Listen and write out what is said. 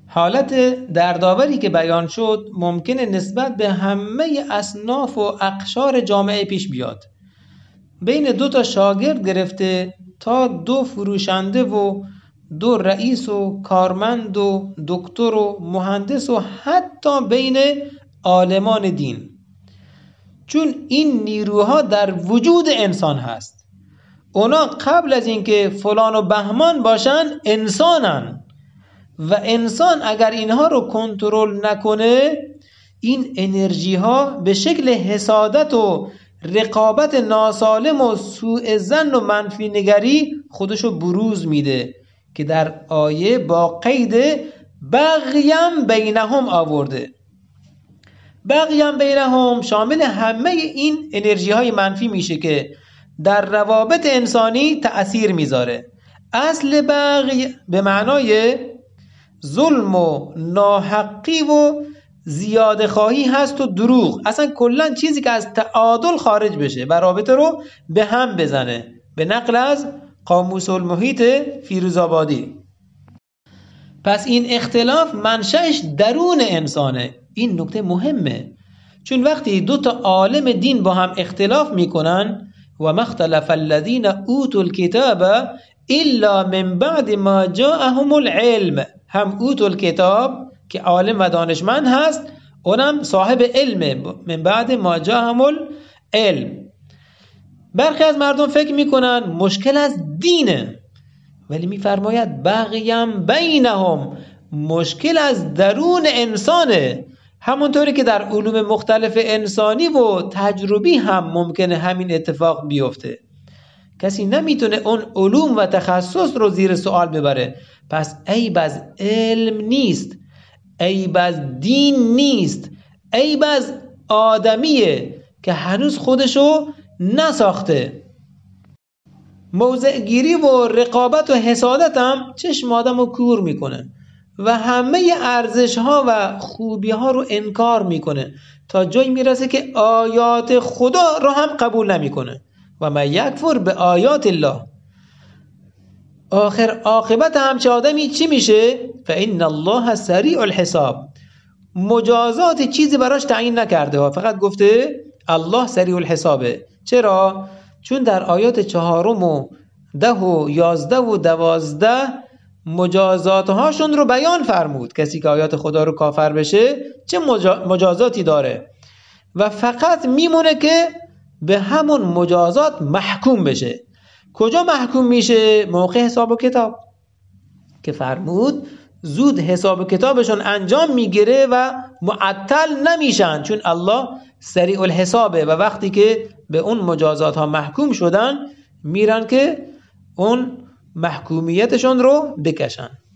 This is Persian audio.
حالت دردآوری که بیان شد ممکنه نسبت به همه اصناف و اقشار جامعه پیش بیاد. بین 2 شاگرد گرفته تا 2 فروشنده و 2 رئیس و کارمند و دکتر و مهندس و حتی بین عالمان دین. چون این نیروها در وجود انسان هست. اونا قبل از اینکه فلان و بهمان باشن انسانن و انسان اگر اینها رو کنترل نکنه این انرژی ها به شکل حسادت و رقابت ناسالم و سوء ظن و منفی نگری خودشو بروز میده که در آیه با قید بغیم بینهم آورده. بغیم بینهم شامل همه این انرژی های منفی میشه که در روابط انسانی تأثیر میذاره. اصل بغی به معنای ظلم و ناحقی و زیاده خواهی هست و دروغ، اصلا کلا چیزی که از تعادل خارج بشه و رابطه رو به هم بزنه، به نقل از قاموس المحیط فیروزآبادی. پس این اختلاف منشأش درون انسانه. این نکته مهمه، چون وقتی 2 عالم دین با هم اختلاف میکنن و مختلف الذین اوتوا الکتاب الا من بعد ما جاءهم العلم، هم اوتوا الکتاب که عالم و دانشمند هست، اونم صاحب علم، من بعد ما جاءهم العلم. برخی از مردم فکر میکنن مشکل از دینه، ولی میفرماید بغیم بینهم، مشکل از درون انسانه. همونطوری که در علوم مختلف انسانی و تجربی هم ممکنه همین اتفاق بیفته. کسی نمیتونه اون علوم و تخصص رو زیر سوال ببره. پس عیب از علم نیست، عیب از دین نیست، عیب از آدمیه که هنوز خودشو نساخته. موضع گیری و رقابت و حسادت هم چشم آدم رو کور میکنه و همه ارزش ها و خوبی ها رو انکار میکنه تا جایی میرسه که آیات خدا رو هم قبول نمیکنه. و من یکفر به آیات الله، آخر عاقبت همچه آدمی چی میشه؟ فإن الله سریع الحساب. مجازات چیزی براش تعیین نکرده ها، فقط گفته الله سریع الحسابه. چرا؟ چون در آیات 4 و 10 و 11 و 12 مجازات هاشون رو بیان فرمود. کسی که آیات خدا رو کافر بشه چه مجازاتی داره و فقط میمونه که به همون مجازات محکوم بشه. کجا محکوم میشه؟ موقع حساب و کتاب که فرمود زود حساب و کتابشون انجام میگیره و معطل نمیشن، چون الله سریع الحسابه و وقتی که به اون مجازات ها محکوم شدن میرن که اون محکومیتشون رو بکشن.